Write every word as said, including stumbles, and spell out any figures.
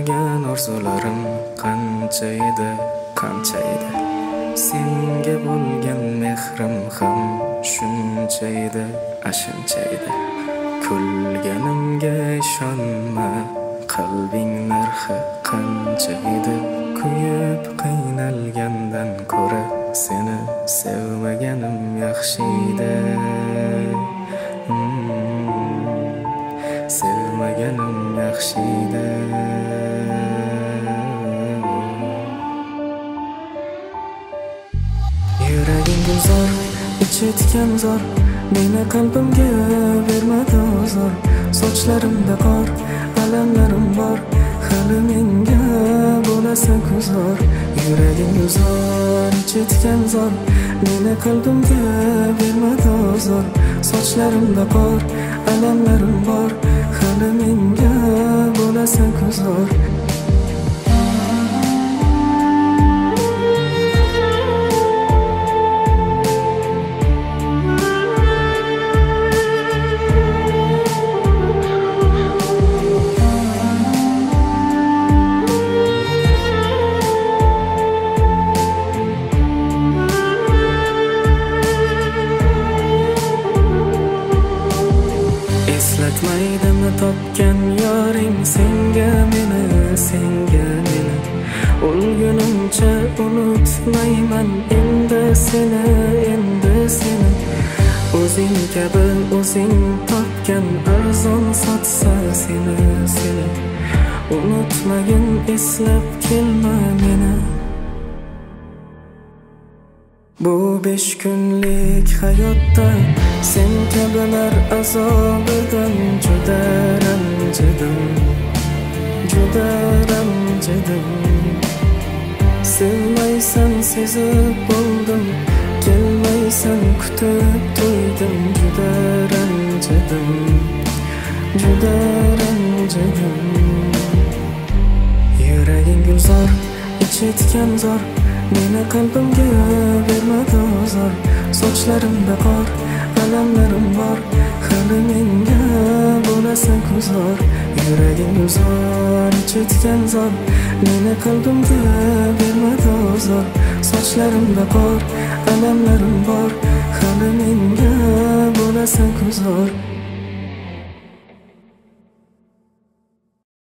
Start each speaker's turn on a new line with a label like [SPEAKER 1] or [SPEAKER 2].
[SPEAKER 1] qilgan orzularim qancha edi, qancha edi. Senga bo'lgan mehrim ham shuncha edi, ashuncha edi. Kulganimga ishonma, qalbing narxi qancha edi. Kuyib qiynalgandan ko'ra seni sevmaganim yaxshi edi. Sevmaganim yaxshi edi. Yuraging gulzor, ichi tikan zor, meni qalbimga bermadi ozor. Sochlarimda qor, alamlarim bor, hali menga bo'lasan kuzor. Yuraging gulzor, ichi tikan zor, meni qalbimga bermadi ozor. Sochlarimda qor, alamlarim bor, hali menga bo'lasan kuzor. Eslatmaydimi topgan yoring senga meni, senga meni. O'lgunimcha unutmayman endi seni, endi seni. O'zing kabi o'zing topgan arzon sotsa seni, seni. Unutmagin, eslab kelma meni. Bu besh kunlik hayotda sen kabilar azobidan juda ranjidim, juda ranjidim. Sevmaysan sezib bo'ldim, kelmaysan kutib to'ydim. Juda ranjidim, juda ranjidim. Yuraging gulzor, ichi tikan zor, meni qalbimga bermadi ozor. Sochlarimda qor, alamlarim bor, hali menga bo'lasan kuzor. Yuraging gulzor, ichi tikan zor, meni qalbimga bermadi ozor. Sochlarimda qor, alamlarim bor, hali menga bo'lasan kuzor.